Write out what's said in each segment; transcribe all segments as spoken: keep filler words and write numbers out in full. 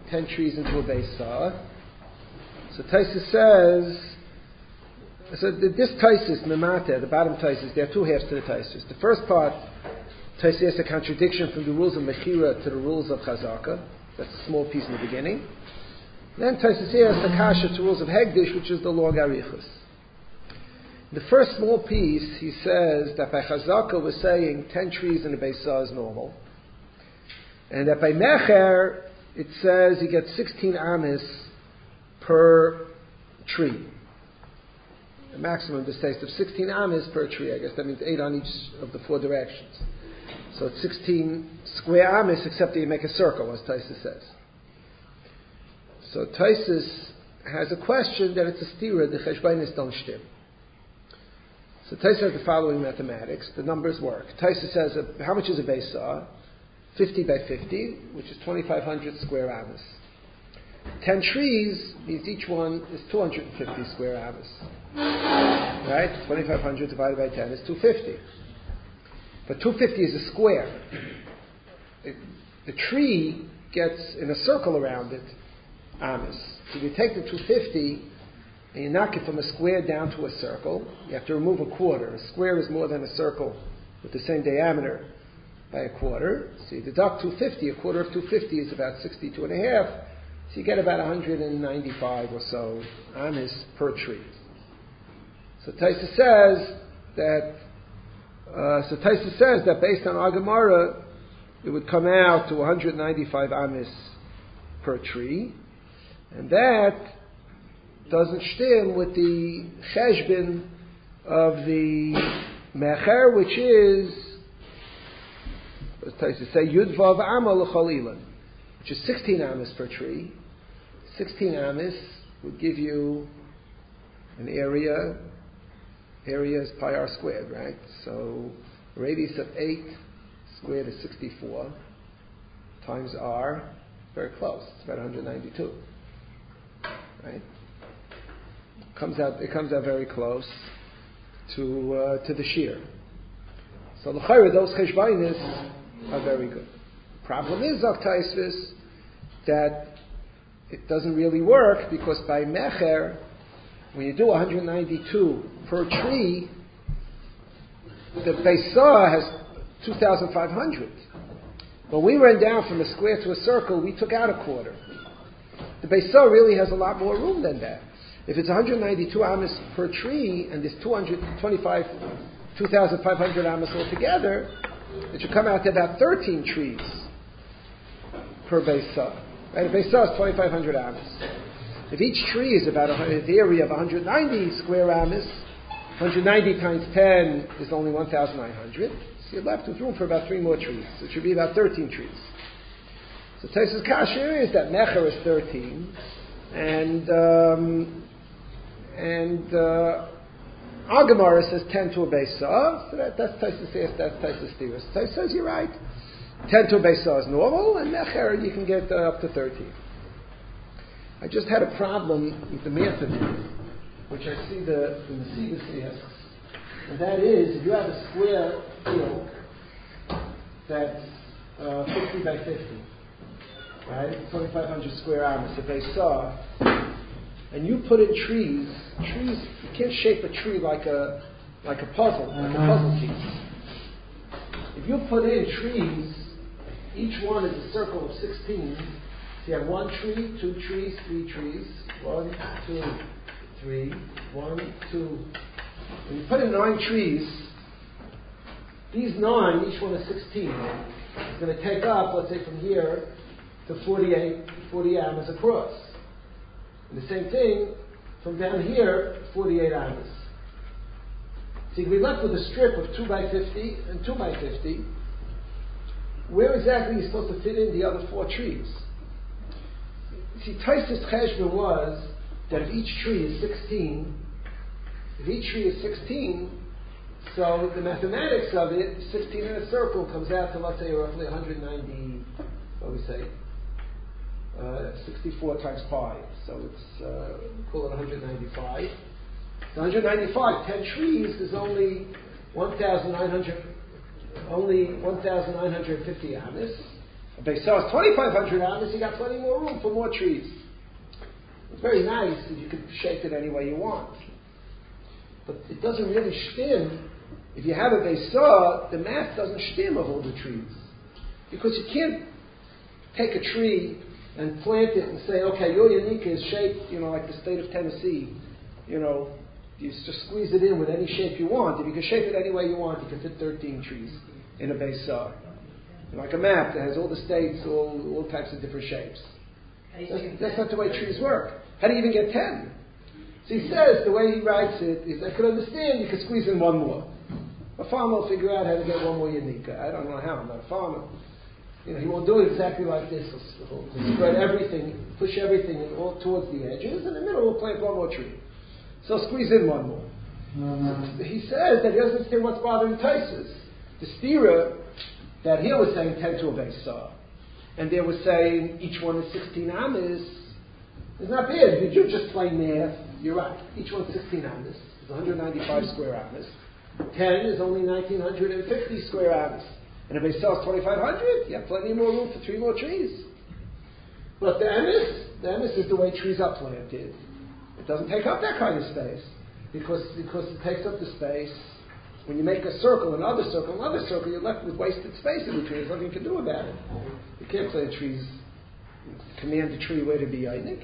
ten trees into a Beisah. So Taisus says, so this Taisus, Memate, the bottom Taisus, there are two halves to the Taisus. The first part, Taisus has a contradiction from the rules of Mechira to the rules of Chazaka. That's a small piece in the beginning. Then Taisus has the Kasha to rules of Hegdish, which is the Log Arichus. The first small piece, he says that by Chazaka we're saying ten trees in a Beisah is normal. And that by Mecher, it says you get sixteen amis per tree. The maximum distaste of sixteen amis per tree. I guess that means eight on each of the four directions. So it's sixteen square amis, except that you make a circle, as Taisus says. So Taisus has a question that it's a stira, the cheshbainis don't shtim. So Taisus has the following mathematics. The numbers work. Taisus says, uh, how much is a Beisah? fifty by fifty, which is twenty-five hundred square amis. ten trees means each one is two hundred fifty square amis. Right? twenty-five hundred divided by ten is two hundred fifty. But two hundred fifty is a square. It, the tree gets in a circle around it, amis. So you take the two hundred fifty and you knock it from a square down to a circle. You have to remove a quarter. A square is more than a circle with the same diameter by a quarter. So you deduct two hundred fifty. A quarter of two hundred fifty is about sixty-two and a half. So you get about one hundred ninety-five or so amis per tree. So Taisus says that uh, so Taisus says that based on our Gemara, it would come out to one hundred ninety-five amis per tree, and that doesn't shtim with the cheshbin of the mecher, which is, as Taisus say, yudvav amal l'chalilan, which is sixteen amis per tree. sixteen amis would give you an area. Area is pi r squared, right? So a radius of eight squared is sixty-four times r, very close. It's about one hundred ninety-two, right? Comes out. It comes out very close to uh, to the shear. So l'chayra, those cheshbainis are very good. The problem is, Zok Taisus, that it doesn't really work because by mecher, when you do one hundred ninety-two per tree, the Beisah has two thousand five hundred. When we ran down from a square to a circle, we took out a quarter. The Beisah really has a lot more room than that. If it's one hundred ninety-two amis per tree and there's two hundred twenty-five, two thousand five hundred amis altogether, it should come out to about thirteen trees per Beisah. Right? A Beisah is twenty-five hundred amis. If each tree is about a, the area of one hundred ninety square amis, one hundred ninety times ten is only one thousand nine hundred. So you're left with room for about three more trees. So it should be about thirteen trees. So Taisus Kasher is that Mecher is thirteen, and um, and uh, Agamara says ten to a Beisah. So that, that's Taisus says that's Taisus Tiras. Taisus says you're right. ten to a Beisah is normal, and Mecher you can get uh, up to thirteen. I just had a problem with the method, which I see the the Mesivus asks, and that is if you have a square field that's uh, fifty by fifty, right, twenty-five hundred square amis, if they saw, and you put in trees, trees you can't shape a tree like a like a puzzle, like a puzzle piece. If you put in trees, each one is a circle of sixteen. So you have one tree, two trees, three trees, one, two, three, one, two. When you put in nine trees, these nine, each one is sixteen. It's going to take up, let's say, from here to forty-eight, forty amas across. And the same thing from down here, forty-eight amas. So you can be left with a strip of two by fifty and two by fifty. Where exactly are you supposed to fit in the other four trees? See, Taisus Cheshbon was that if each tree is sixteen, if each tree is sixteen, so the mathematics of it, sixteen in a circle comes out to, let's say, roughly one hundred ninety, what do we say, uh, sixty-four times pi. So it's, uh, call it one hundred ninety-five. So one hundred ninety-five, ten trees is only one thousand nine hundred, only one thousand nine hundred fifty amis. A base saw is twenty-five hundred amas, you got plenty more room for more trees. It's very nice that you can shape it any way you want. But it doesn't really stem. If you have a base saw, the math doesn't stem of all the trees. Because you can't take a tree and plant it and say, okay, your Yanika is shaped, you know, like the state of Tennessee. You know, you just squeeze it in with any shape you want. If you can shape it any way you want, you can fit thirteen trees in a base saw. Like a map that has all the states, all, all types of different shapes. That's, that's not the way trees work. How do you even get ten? So he says, the way he writes it is, I could understand you could squeeze in one more. A farmer will figure out how to get one more Yanika. I don't know how, I'm not a farmer. You know, he won't do it exactly like this. He'll, he'll spread everything, push everything all towards the edges. In the middle, we'll plant one more tree. So squeeze in one more. Mm-hmm. So he says that he doesn't understand what's bothering Taisus. The stira that here was saying ten to a base saw, and they were saying each one is sixteen amas. It's not bad. If you do just plain math, you're right. Each one's sixteen amas. It's one hundred ninety-five square amas. ten is only nineteen fifty square amas. And if a base saw is twenty-five hundred, you have plenty more room for three more trees. But the emes, the emes is the way trees are planted. It doesn't take up that kind of space. Because, because it takes up the space. When you make a circle, another circle, another circle, you're left with wasted space in between. There's nothing you can do about it. You can't plant trees, command the tree where to be Einik.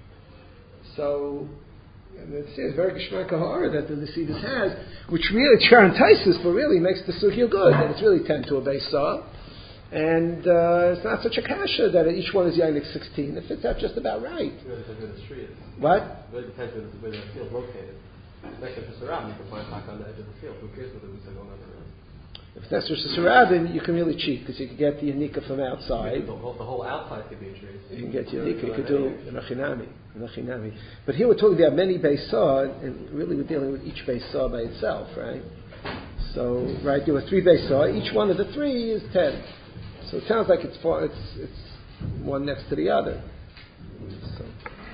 So, and it says very Geshmak Kahara that the Nesidas has, which really entices, but really makes the sugya good. That it's really ten to a base saw, and uh, it's not such a kasha that each one is Einik sixteen. It fits out just about right. It really depends where the tree is. What? It really depends where the, where the field is located. Next to Sarab, you can find back on the edge of the field. Who cares whether we say going on the road? If that's Rosh Hashanah, you can really cheat because you can get the Yanika from outside. The whole, the whole outside could be a tree. You can get Yanika. You could do an achinami, an achinami. But here we're talking about many base saw, and really we're dealing with each base saw by itself, right? So, right, there were three base saw. Each one of the three is ten. So it sounds like it's far, it's it's one next to the other. So,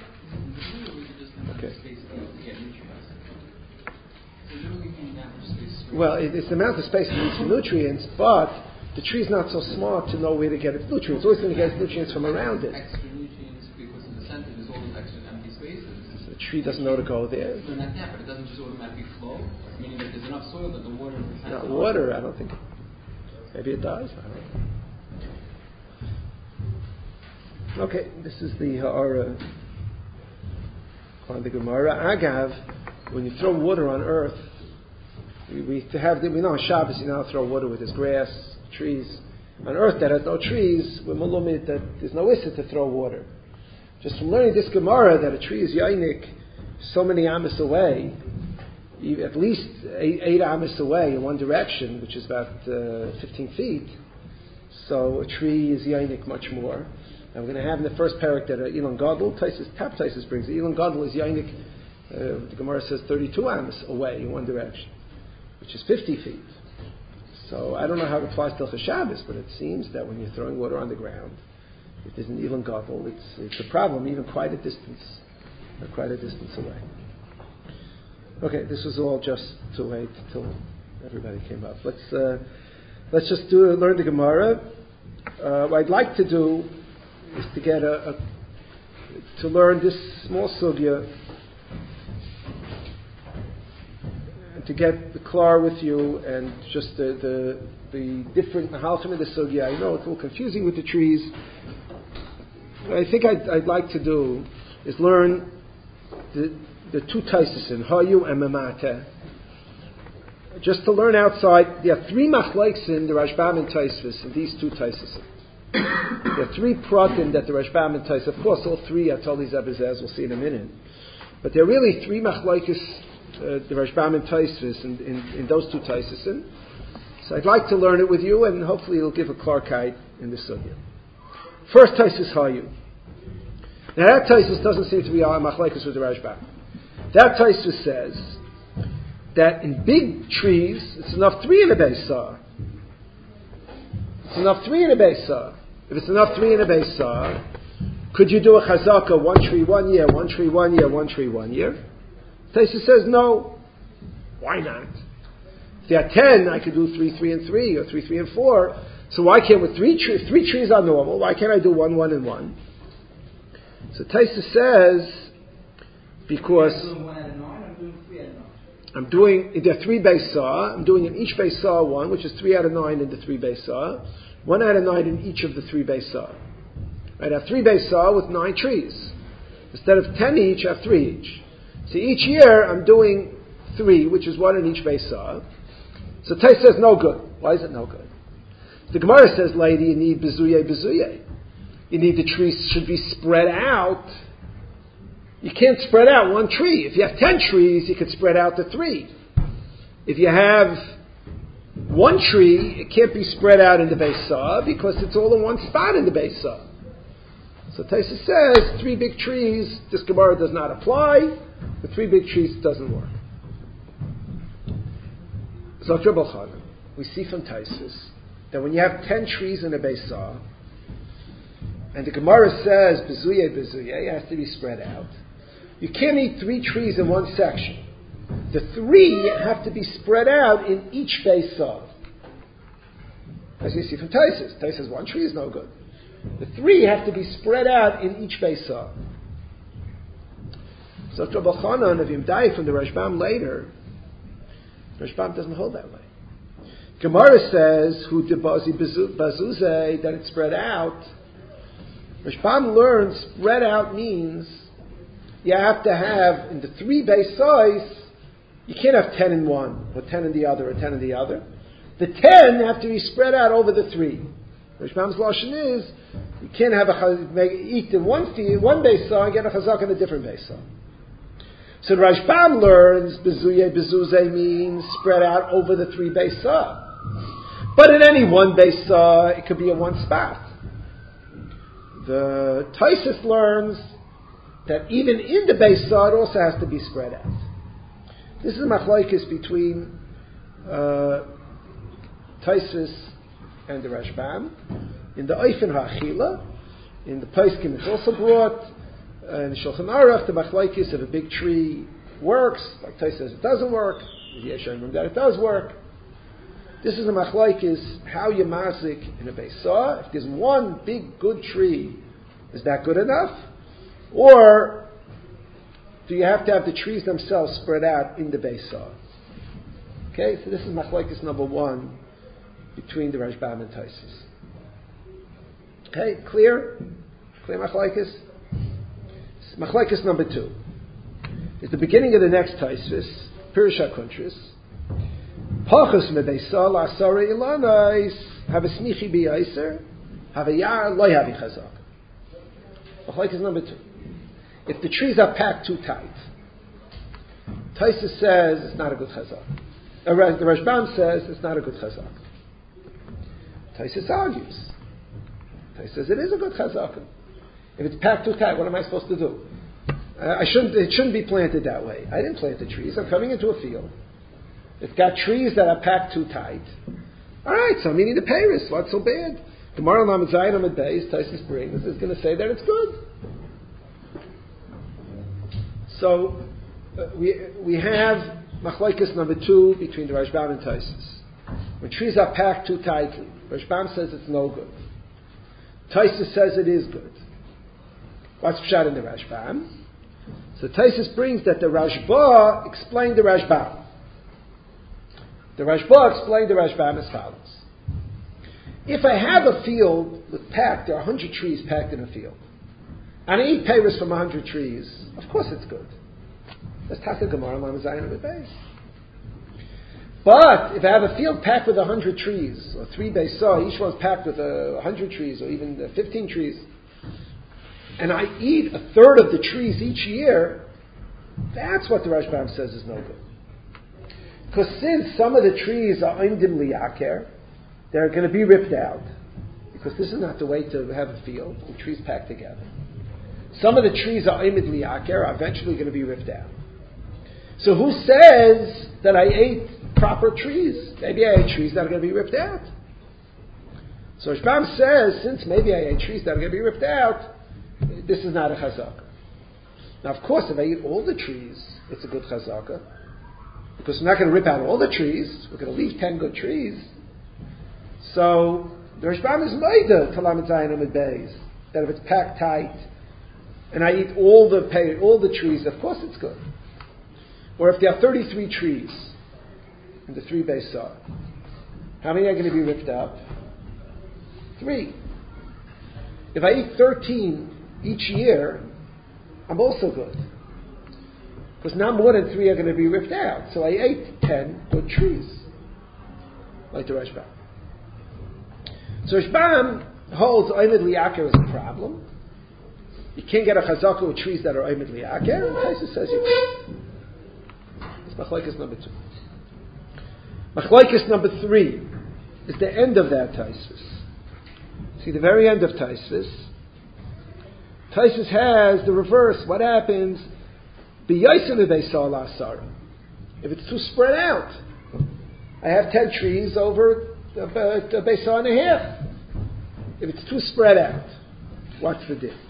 okay. Well, it, it's the amount of space it needs for nutrients, but the tree's not so smart to know where to get its nutrients. It's always going to get its nutrients from around it. Extra nutrients because in the center there's all those extra empty spaces. So the tree doesn't know to go there. They're not there, but it doesn't just automatically flow. Meaning that there's enough soil that the water has Not water, I don't think. Maybe it does. I don't know. Okay, this is the Ha'ara on the Gemara. Agav, when you throw water on earth, we, we to have the, we know on Shabbos you now throw water with this grass, trees. On earth that has no trees, we're malumid that there's no issa to throw water. Just from learning this Gemara that a tree is yainik so many amas away, at least eight, eight amas away in one direction, which is about uh, fifteen feet. So a tree is yainik much more. And we're going to have in the first parak that uh, Elon Gadol, Taisus, Tap Taisus brings it. Elon Gadol is yainik, uh, the Gemara says thirty-two amas away in one direction, which is fifty feet. So I don't know how it applies to Shabbos, but it seems that when you're throwing water on the ground, if there's an Elon Gadol, it's, it's a problem, even quite a distance, or quite a distance away. Okay, this was all just to wait till everybody came up. Let's uh, let's just do learn the Gemara. Uh, what I'd like to do is to get a, a to learn this small sugya and to get the klar with you and just the the, the different mahalchim in the sugya. I know it's a little confusing with the trees. What I think I'd, I'd like to do is learn the the two taisasin, hayu and memate. Just to learn outside, there are three machlokes in the Rashbam and Taisvis, in these two taisasin. There are three pratim that the Rashbam and Taisvis, of course all three are Toli Zabazaz, we'll see in a minute. But there are really three machlokes, uh, the Rashbam and Taisvis, in, in, in those two taisasin. So I'd like to learn it with you, and hopefully it'll give a klarkite in the sugya. First taisus hayu. Now that taisus doesn't seem to be a machlokes with the Rashbam. That Taisva says that in big trees, it's enough three in a base saw. It's enough three in a base saw. If it's enough three in a base saw, could you do a chazaka, one tree one year, one tree one year, one tree one year? Taisva says no. Why not? If there are ten, I could do three, three, and three, or three, three, and four. So why can't, with three, tre- three trees are normal, why can't I do one, one, and one? So Taisa says, because I'm doing one out of nine, I'm doing three out of nine. I'm doing, there are three base saw, I'm doing in each base saw one, which is three out of nine in the three base saw, one out of nine in each of the three base saw. Right, I have three base saw with nine trees. Instead of ten each, I have three each. So each year I'm doing three, which is one in eich beisah. So Tais says no good. Why is it no good? The Gemara says, lady, you need bezuye bezuye. You need the trees should be spread out. You can't spread out one tree. If you have ten trees, you could spread out to three. If you have one tree, it can't be spread out in the beisah because it's all in one spot in the beisah. So Taisa says, three big trees, this Gemara does not apply. The three big trees, it doesn't work. Zot Reb Elchanan, we see from Taisus that when you have ten trees in a beisah, and the Gemara says, bezuye, bezuye, it has to be spread out. You can't eat three trees in one section. The three have to be spread out in each beisah. As you see from Taisus. Taisus says one tree is no good. The three have to be spread out in each beisah. So Reb Elchanan of Yimdai from the Rashbam later, Rashbam doesn't hold that way. Gemara says, "Hu debazi bazuzeh," that it's spread out. Rashbam learns spread out means you have to have in the three beisahs. You can't have ten in one, or ten in the other, or ten in the other. The ten have to be spread out over the three. Rashbam's lashon is you can't have a make, eat in one one beisah and get a chazak in a different beisah. So the Rashbam learns bezuye bezuzeh means spread out over the three beisah. But in any one beisah, it could be in one spot. The Taisus learns that even in the beisah, it also has to be spread out. This is a machlokes between uh, Taisus and the Rashbam. In the Oifen HaAchila, in the Poskim, it's also brought. Uh, in the Shulchan Aruch, the machlokes if a big tree works, like Taisus says it doesn't work. The Yeshayim that it does work. This is a machlokes how you mazik in a beisah. If there's one big good tree, is that good enough? Or do you have to have the trees themselves spread out in the beisah? Okay, so this is machlokes number one between the Rashbam and Taisus. Okay, clear? Clear machlokes? Machlokes number two is the beginning of the next Taisus, Pirush HaKuntris. Pachos mebeisah la'asara ilanais have a smichi b'yaiser have a yar lo yavi chazak. Machlokes number two. If the trees are packed too tight, Taisus says it's not a good chazak. The Rashbam says it's not a good chazak. Taisus argues. Taisus says it is a good chazak. If it's packed too tight, what am I supposed to do? Uh, I shouldn't. It shouldn't be planted that way. I didn't plant the trees. I'm coming into a field. It's got trees that are packed too tight. All right, so I'm eating the peiros. What's so bad? Tomorrow, Lamed Zayin Amid Beis, Taisus brings is going to say that it's good. So uh, we we have machlokes number two between the Rashbam and Taisus. When trees are packed too tightly, Rashbam says it's no good. Taisus says it is good. What's pshat in the Rashbam? So Taisus brings that the Rashba explained the Rashbam. The Rashba explained the Rashbam as follows. If I have a field with packed, there are one hundred trees packed in a field, and I eat peiros from one hundred trees, of course it's good. That's Taka Gemara, Lamed Zayin Amid Beis. But if I have a field packed with one hundred trees, or three beisah, each one's packed with uh, one hundred trees, or even uh, fifteen trees, and I eat a third of the trees each year, that's what the Rashbam says is no good. Because since some of the trees are oimdim liyaker, they're going to be ripped out. Because this is not the way to have a field, with trees packed together. Some of the trees are oimid liyaker, are eventually going to be ripped out. So who says that I ate proper trees? Maybe I ate trees that are going to be ripped out. So Rashbam says, since maybe I ate trees that are going to be ripped out, this is not a chazaka. Now, of course, if I eat all the trees, it's a good chazaka. Because we're not going to rip out all the trees. We're going to leave ten good trees. So The Rashbam is Maida to Lamed Zayin Amid Beis, that if it's packed tight, and I eat all the pay, all the trees, of course it's good. Or if there are thirty-three trees in the three Beis Sar, how many are going to be ripped up? Three. If I eat thirteen each year, I'm also good. Because not more than three are going to be ripped out. So I ate ten good trees. Like the Rashbam. So Rashbam holds Oimid Liaker as a problem. You can't get a chazaka with trees that are Oimid Liaker. And Taisus says you can. It's Machlokes number two. Machlokes number three is the end of that Taisus. See, the very end of Taisus. Taisus has the reverse. What happens? If it's too spread out, I have ten trees over a, a, a Beis Sar and a half. If it's too spread out, what's the diff?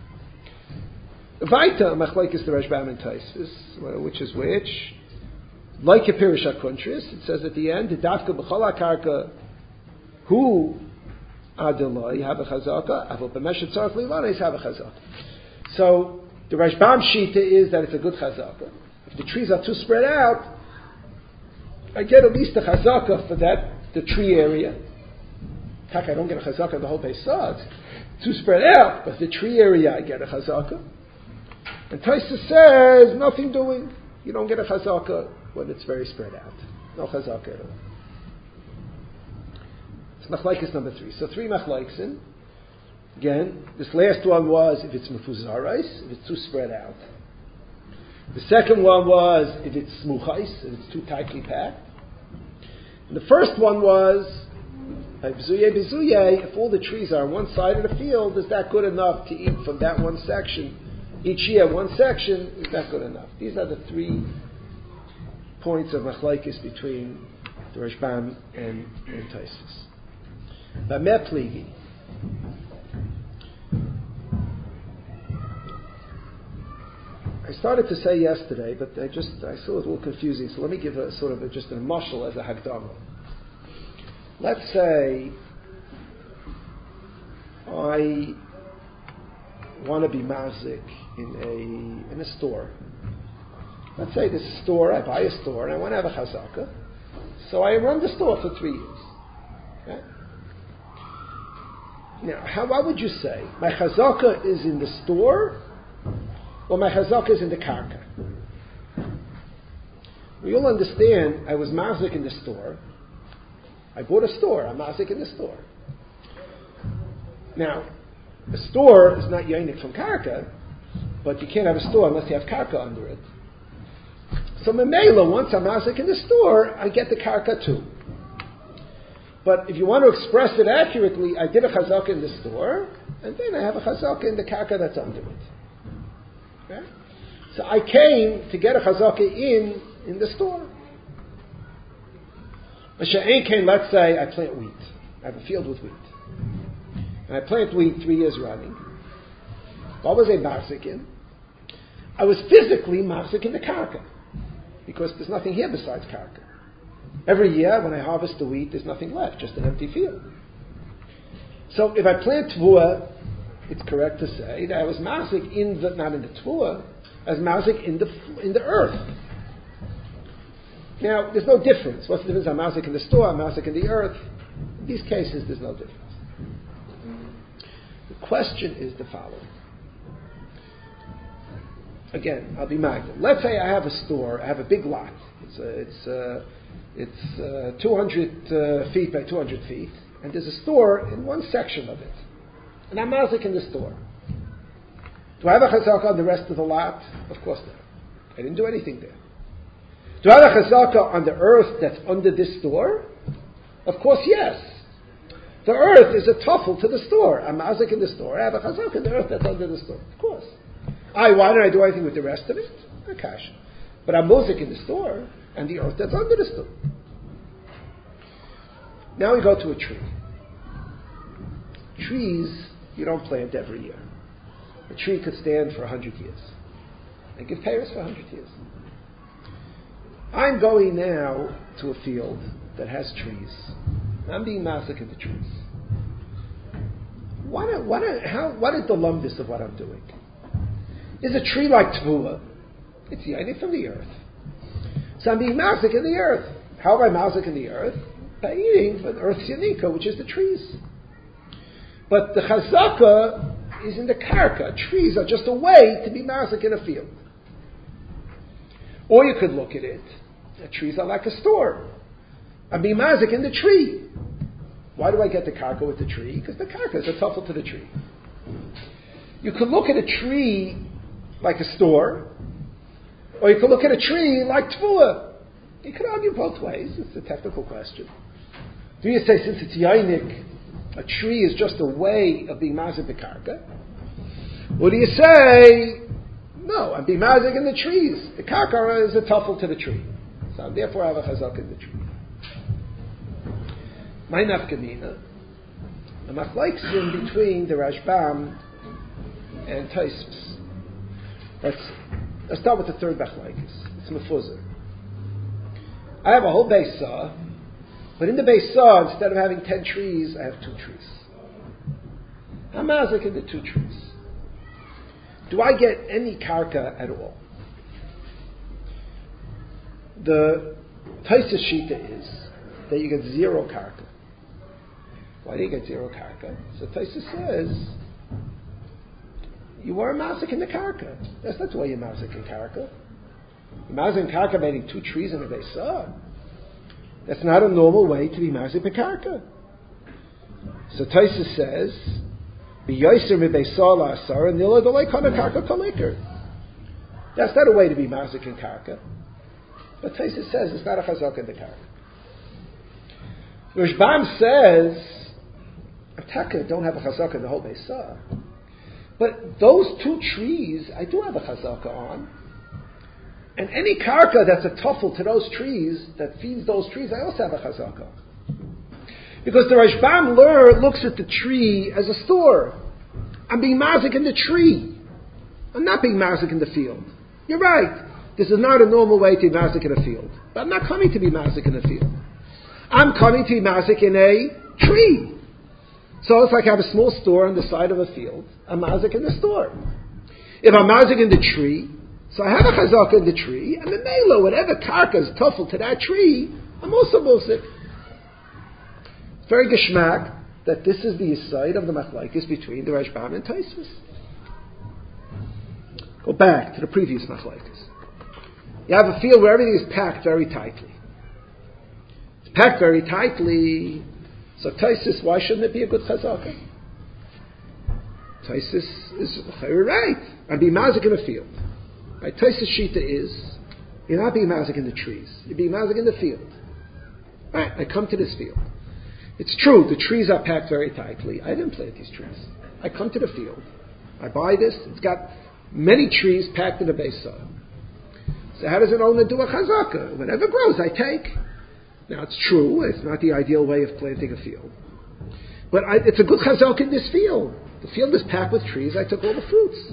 Vaita Machlokes the Rashbam and Taisus, which is which? Like a Pirush HaKuntris, it says at the end, Dafka b'chol hakarka hu adolai have a chazaka, avol b'meshet tzarich lilanes have a chazaka. So the Rashbam Shita is that it's a good chazaka. If the trees are too spread out, I get at least a chazaka for that, the tree area. Heck, I don't get a chazaka the whole Beis Sar. It's too spread out, but the tree area I get a chazaka. And Taisus says, nothing doing. You don't get a chazaka when it's very spread out. No chazaka at all. It's machlokes number three. So three machlokes. Again, this last one was if it's mefuzarais, if it's too spread out. The second one was if it's smuchais, if it's too tightly packed. And the first one was b'zuye b'zuye, if all the trees are on one side of the field, is that good enough to eat from that one section? Each year, one section, is that good enough? These are the three points of machlokes between the Rashbam and, and Taisus. B'meh pligi. I started to say yesterday, but I just I saw it a little confusing. So let me give a sort of a, just a mashal as a hagdama. Let's say I want to be mazik in a in a store. Let's say this store, I buy a store, and I want to have a chazaka. So I run the store for three years. Okay? Now, how, what would you say? My chazaka is in the store, or my chazaka is in the karka? We all understand I was mazik in the store. I bought a store. I'm mazik in the store. Now, a store is not yonik from karka, but you can't have a store unless you have karka under it. So memela, once I'm mazik in the store, I get the karka too. But if you want to express it accurately, I did a chazaka in the store, and then I have a chazaka in the karka that's under it. Okay? So I came to get a chazaka in in the store. Masha'en came, let's say I plant wheat. I have a field with wheat. And I plant wheat three years running. What was I machzik in? I was physically machzik in the karka. Because there's nothing here besides karka. Every year when I harvest the wheat, there's nothing left, just an empty field. So if I plant tvua, it's correct to say that I was machzik in the, not in the tvua, I was machzik in the, in the earth. Now, there's no difference. What's the difference? I'm machzik in the store, I'm machzik in the earth. In these cases, there's no difference. The question is the following. Again, I'll be magna. Let's say I have a store, I have a big lot. It's a, it's a, it's uh, two hundred uh, feet by two hundred feet, and there's a store in one section of it. And I'm machzik in the store. Do I have a chazaka on the rest of the lot? Of course not. I didn't do anything there. Do I have a chazaka on the earth that's under this store? Of course, yes. The earth is a tuffle to the store. I'm machzik in the store. I have a chazaka in the earth that's under the store. Of course. I, why don't I do anything with the rest of it? Akash. But I'm machzik in the store and the earth that's under the store. Now we go to a tree. Trees, you don't plant every year. A tree could stand for a hundred years. And give payers for a hundred years. I'm going now to a field that has trees. I'm being machzik in the trees. what, what, how, what is the lumbus of what I'm doing? Is a tree like Tvua? It's yanik from the earth. So I'm being mazik in the earth. How am I mazik in the earth? By eating the earth's yanika, which is the trees. But the chazaka is in the karka. Trees are just a way to be mazik in a field. Or you could look at it. The trees are like a store. I'm being mazik in the tree. Why do I get the karka with the tree? Because the karka is a tuffle to the tree. You could look at a tree like a store, or you could look at a tree like tvua. You could argue both ways. It's a technical question. Do you say since it's yainik, a tree is just a way of being mazik the karka? Or do you say, no, I'm being mazik in the trees. The karka is a tuffle to the tree. So therefore I have a chazak in the tree. My nafkamina, the machlokes in between the Rashbam and Tosfos. Let's, let's start with the third machlokes. It's mefuzah. I have a whole beis saw, but in the beis saw, instead of having ten trees, I have two trees. I'm mazik in the two trees. Do I get any karka at all? The Tosfos shita is that you get zero karka. Why do you get zero karka? So Tosfos says, you are mazik in the karka. That's not the way you're mazik in karka. You're mazik in karka making two trees in a beis saw. That's not a normal way to be mazik in karka. So Tosfos says, "B'yoser mi beis saw la'asar and nila d'lei kana karka koliker." That's not a way to be mazik in karka. But Tosfos says it's not a chazak in the karka. Rashbam says, Ataka don't have a chazaka in the whole beis saw. But those two trees, I do have a chazaka on. And any karka that's a tuffle to those trees, that feeds those trees, I also have a chazaka. Because the Rashbam lear looks at the tree as a store. I'm being mazik in the tree. I'm not being mazik in the field. You're right. This is not a normal way to be mazik in a field. But I'm not coming to be mazik in a field. I'm coming to be mazik in a tree. So it's like I have a small store on the side of a field. I'm mazik in the store. If I'm mazik in the tree, so I have a chazaka in the tree, and the mela, whatever karka is tuffle to that tree, I'm also mazik. It's very geschmack that this is the side of the machlokes between the Rashbam and Tosfos. Go back to the previous machlokes. You have a field where everything is packed very tightly. It's packed very tightly. So Tosfos, why shouldn't it be a good chazaka? Tosfos is very right. I'm being mazik in a field. My Tosfos shita is, you're not being mazik in the trees. You're being mazik in the field. Right, I come to this field. It's true, the trees are packed very tightly. I didn't plant these trees. I come to the field. I buy this. It's got many trees packed in a beis saw. So how does an owner do a chazaka? Whatever grows, I take. Now it's true, it's not the ideal way of planting a field. But I, it's a good chazaka in this field. The field is packed with trees, I took all the fruits.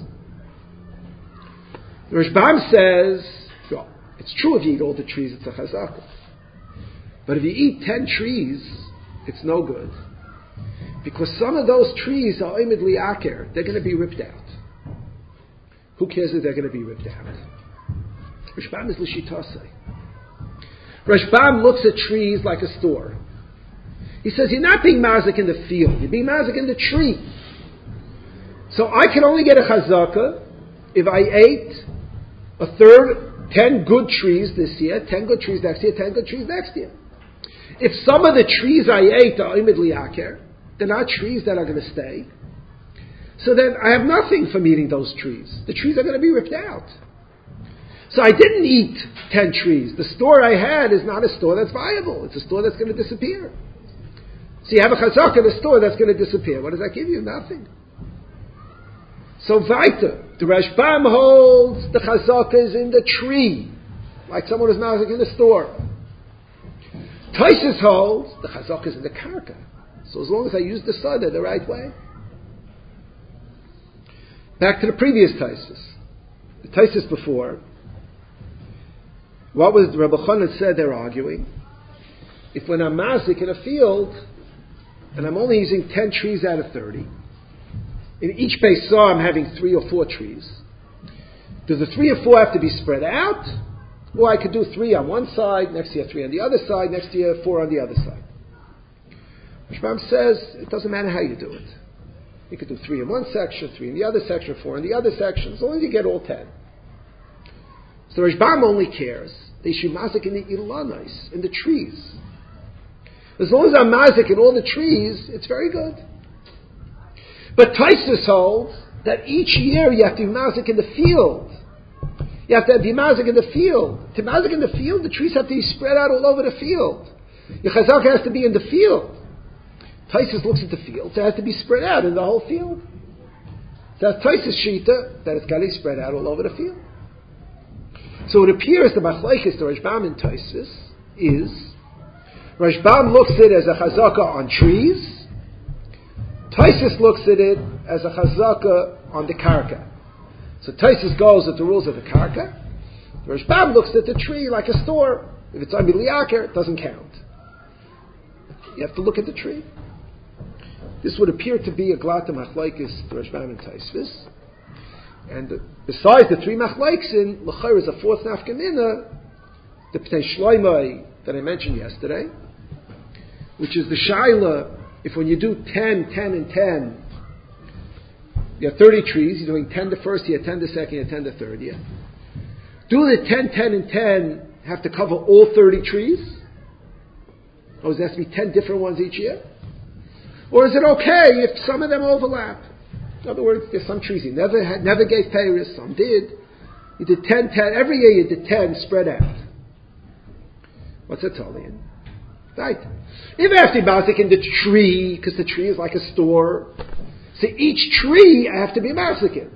The Rashbam says, well, it's true if you eat all the trees, it's a chazaka. But if you eat ten trees, it's no good. Because some of those trees are oimid li'aker, they're going to be ripped out. Who cares if they're going to be ripped out? Rashbam is l'shitase. Rashbam looks at trees like a store. He says, you're not being mazik in the field, you're being mazik in the tree. So I can only get a chazaka if I ate a third, ten good trees this year, ten good trees next year, ten good trees next year. If some of the trees I ate are imid li'aker, they're not trees that are going to stay. So then I have nothing from eating those trees. The trees are going to be ripped out. So I didn't eat ten trees. The store I had is not a store that's viable. It's a store that's going to disappear. So you have a chazaka in a store that's going to disappear. What does that give you? Nothing. So weiter. The Rashbam holds the chazaka is in the tree, like someone who's mazik in the store. Tosfos holds the chazaka is in the karka. So as long as I use the sada the right way. Back to the previous Tosfos. The Tosfos before. What was Rabbi Chanan said they're arguing? If when I'm mazik in a field, and I'm only using ten trees out of thirty, in each Beisah I'm having three or four trees. Do the three or four have to be spread out? Or I could do three on one side, next year three on the other side, next year four on the other side. Rashbam says it doesn't matter how you do it. You could do three in one section, three in the other section, four in the other section, as long as you get all ten. So Rashbam only cares they should mazik in the ilanais, in the trees. As long as I'm mazik in all the trees, it's very good. But Taisus holds that each year you have to be mazik in the field. You have to be mazik in the field. To mazik in the field, the trees have to be spread out all over the field. Your chazaka has to be in the field. Taisus looks at the field, so it has to be spread out in the whole field. So that's Taisus shita, that it's got to be spread out all over the field. So it appears the machlekes, the Rashbam in Taisus, is Rashbam looks at it as a chazaka on trees. Taisus looks at it as a chazaka on the karka. So Taisus goes with the rules of the karka. The Rashbam looks at the tree like a store. If it's on Biliaker, it doesn't count. You have to look at the tree. This would appear to be a glata machlaikis, the Rashbam and Taisvis. And the, besides the three machlaikin, l'chayr is a fourth nafkamina, the Pnei Shloimei that I mentioned yesterday, which is the shaila, if when you do ten, ten, and ten, you have thirty trees, you're doing ten the first year, ten the second year, ten the third year. Do the ten, ten, and ten have to cover all thirty trees? Or does there have to be ten different ones each year? Or is it okay if some of them overlap? In other words, there's some trees you never had, never gave payers, some did. You did ten, ten, every year you did ten spread out. What's a tolian? Right. If I have to be mazik in the tree, because the tree is like a store, so each tree I have to be mazik in.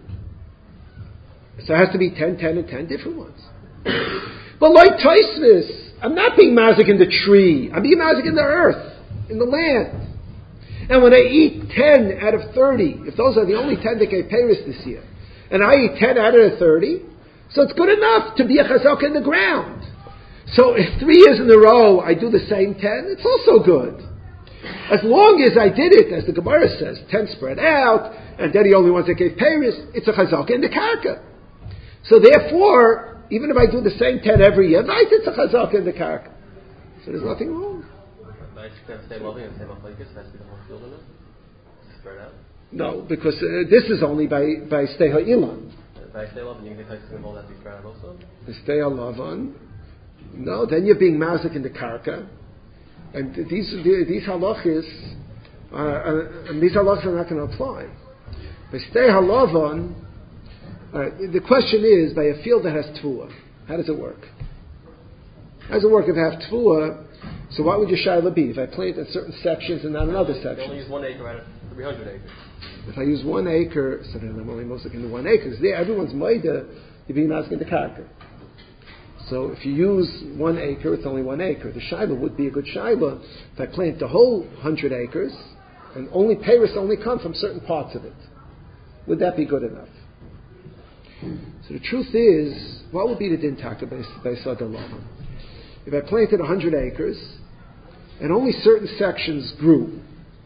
So it has to be ten, ten, and ten different ones. But like Taisvis, I'm not being mazik in the tree. I'm being mazik in the earth, in the land. And when I eat ten out of thirty, if those are the only ten that gave Paris this year, and I eat ten out of the thirty, so it's good enough to be a chazaka in the ground. So if three years in a row I do the same ten, it's also good. As long as I did it, as the Gemara says, ten spread out, and then the only ones that gave Paris, it's a chazaka in the karka. So therefore, even if I do the same ten every year, right, it's a chazaka in the karka. So there's nothing wrong. No, because uh, this is only by by stay ha'ilan. By stay lavan, you can take the whole that be spread out also. The stay lavan. No, then you're being mazik in the karka, and these these halachas, uh, uh, and these halachas are not going to apply. By stay halavan, uh, the question is by a field that has tvua, how does it work? How does it work if I have tvua? So what would your shaila be? If I plant in certain sections and not in other sections? You only use one acre out of three hundred acres. If I use one acre, so then I'm only mostly into one acre. There, everyone's maida, you're being asking the karka. So if you use one acre, it's only one acre. The shaila would be a good shaila if I plant the whole hundred acres and only payers only come from certain parts of it. Would that be good enough? So the truth is, what would be the din taka by Sadalama? If I planted one hundred acres and only certain sections grew,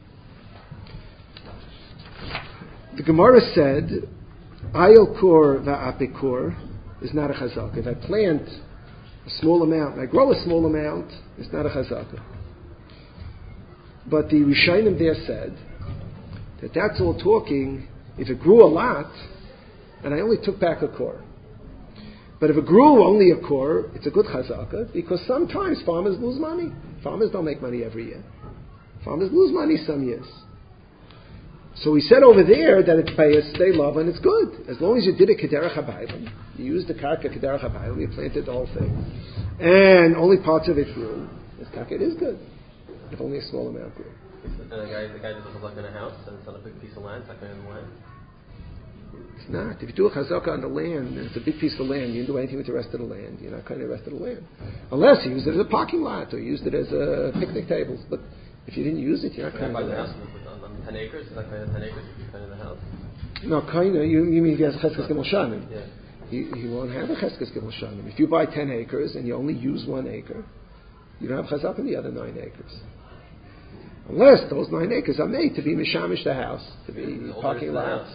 the Gemara said, Ayokor va'apikor is not a chazaka. If I plant a small amount and I grow a small amount, it's not a chazaka. But the Rishonim there said that that's all talking if it grew a lot and I only took back a core. But if it grew only a core, it's a good chazaka, because sometimes farmers lose money. Farmers don't make money every year. Farmers lose money some years. So we said over there that it's by a stay love and it's good. As long as you did a kederach habayim, you used the karka kederach habayim, you planted the whole thing, and only parts of it grew, this karka, it is good. If only a small amount grew. And the guy, the guy does a chazaka in a house, and it's on a big piece of land, it's like in the land. It's not. If you do a chazaka on the land, and it's a big piece of land, you didn't do anything with the rest of the land. You're not cutting the rest of the land. Unless you used it as a parking lot, or you used it as a picnic tables. But if you didn't use it, you're not cutting the house. land. On, on ten acres, is that kind of ten acres if you're cutting the house? No, kind of. You, you mean if he has a cheskes gimel shanim. Yeah. He, he won't have a cheskes gimel shanim. If you buy ten acres and you only use one acre, you don't have chazak in the other nine acres. Unless those nine acres are made to be mishamish the house, to be parking lots.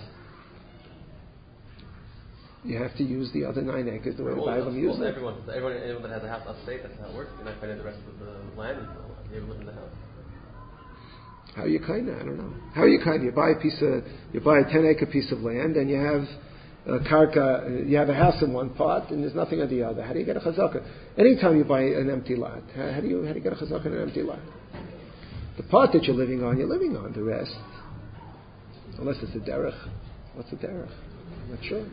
You have to use the other nine acres the way the Bible uses it. Everyone, everyone, anyone that has a house upstate, that's how it works. You're not paying the rest of the land until you live in the house. How are you kind of? I don't know. How are you kind of? You buy a piece of, you buy a ten acre piece of land, and you have a karka, you have a house in one part, and there's nothing on the other. How do you get a chazaka? Anytime you buy an empty lot, how, how do you how do you get a chazaka in an empty lot? The part that you're living on, you're living on. The rest, unless it's a derech. What's a derech? I'm not sure.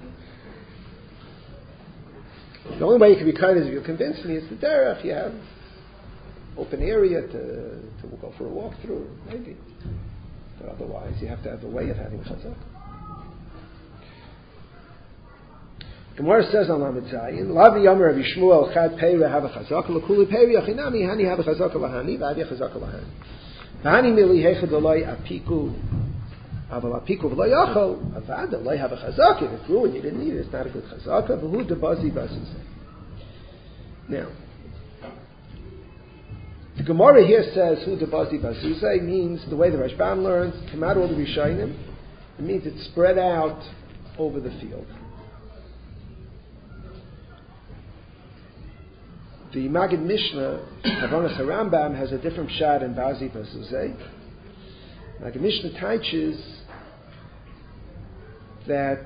The only way you can be kind is if you convince me it's the derech. You have open area to, to go for a walk through, maybe. But otherwise, you have to have a way of having chazak. Gemara says on Lamed Zayin, Lavi Yomer Rabbi Shmuel Chad Peira have a chazak, L'kuli Peira Chinami Hani have a chazak lahani, V'adi chazak lahani. V'hani mili hechad olay apiku, Aval apiku v'lo yachol, Avad olay have a chazak. If it grew and you didn't need it, it's not a good chazak. V'hu debazi basuzay. Now, the Gemara here says, "Hu debazi bazuzay" means the way the Rashbam learns, come out all the Rishonim. It means it's spread out over the field. The Maggid Mishnah, Havonas HaRambam, has a different shad in bazi bazuzay. Maggid Mishnah teaches that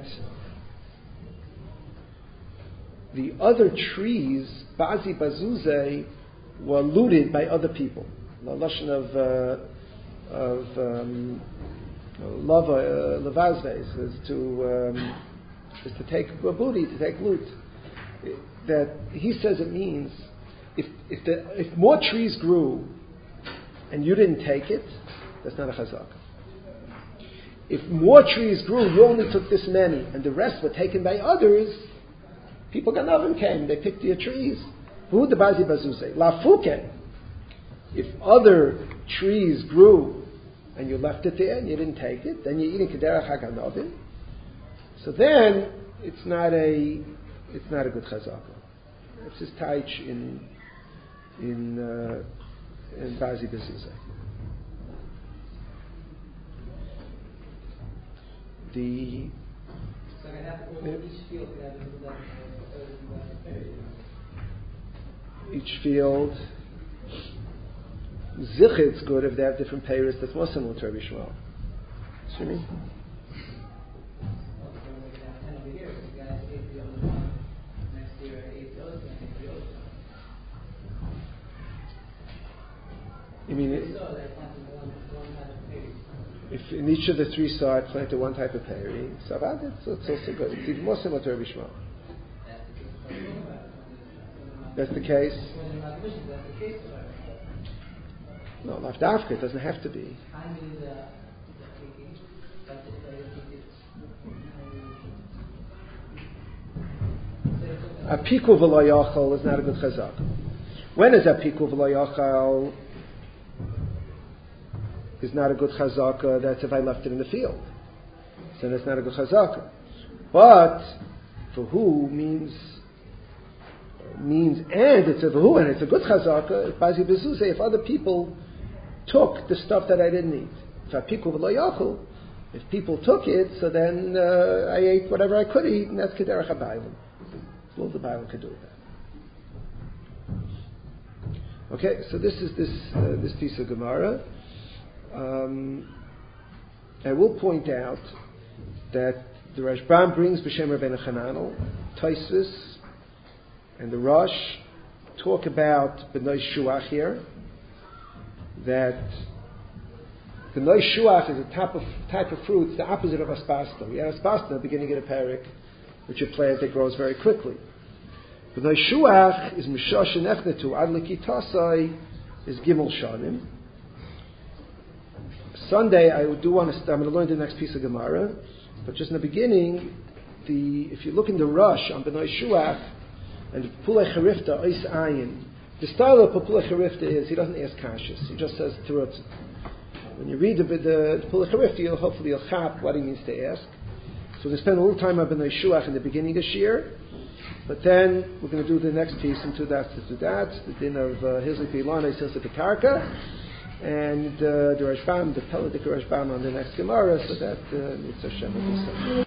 the other trees, bazi bazuzay, were looted by other people. The lashon of uh, of um, lava levazves is to um, is to take a booty, to take loot. That he says it means if if the, if more trees grew and you didn't take it, that's not a chazak. If more trees grew, you only took this many, and the rest were taken by others. People ganavim came, they picked your trees. Who the bazi bazuzay? Lafuke. If other trees grew and you left it there and you didn't take it, then you're eating kederach haganavim. So then it's not a it's not a good chazaka. It's just taich in in uh, in bazi bazuzay. The so I have each field each field, zichit's good if they have different payers. That's more similar to Rabbi Shmuel. See what I mean? You mean it, if in each of the three sides planted one type of peri, so that it's, it's also good. It's even more similar to Rabbi Shmuel. That's the case. No, lavdafka, it doesn't have to be. A piku v'lo yachal is not a good chazak. When is a piku v'lo yachal is not a good chazaka? That's if I left it in the field. So that's not a good chazaka. But for who means means and it's a v'hu and it's a good chazaka. Bazi bezuzay, if other people took the stuff that I didn't eat, if I piku v'lo yachal, if people took it, so then uh, I ate whatever I could eat, and that's kederach habaylim. Well, the Bible could do that. Okay, so this is this uh, this piece of Gemara. Um, I will point out that the Rashbam brings B'Shem Rabbeinu Chananel, Tosfos, and the Rosh talk about B'nai Shuach here. That B'nai Shuach is a type of type of fruit, it's the opposite of aspasta. We have aspasta at the beginning of the parak, which a plant that grows very quickly. B'nai Shuach is Mishosh and Echnetu, Ad L'Kitasai is Gimel Shanim. Sunday, I do want to. I'm going to learn the next piece of Gemara, but just in the beginning, the if you look in the Rush on B'nai Shuach and Pulei Charifta Ois Ayin, the style of Pulei Charifta is he doesn't ask kashas, he just says Terutz. When you read the the, the Pulei Charifta, you'll hopefully you'll chap what he means to ask. So we spend a little time on B'nai Shuach in the beginning this year, but then we're going to do the next piece and two that's to that the din of Hizli Pilana Hilsa Pikarka. and uh, the Rashbam, the Peladik Rashbam on the next Gemara, so that uh, Mitzvah Shem will do so.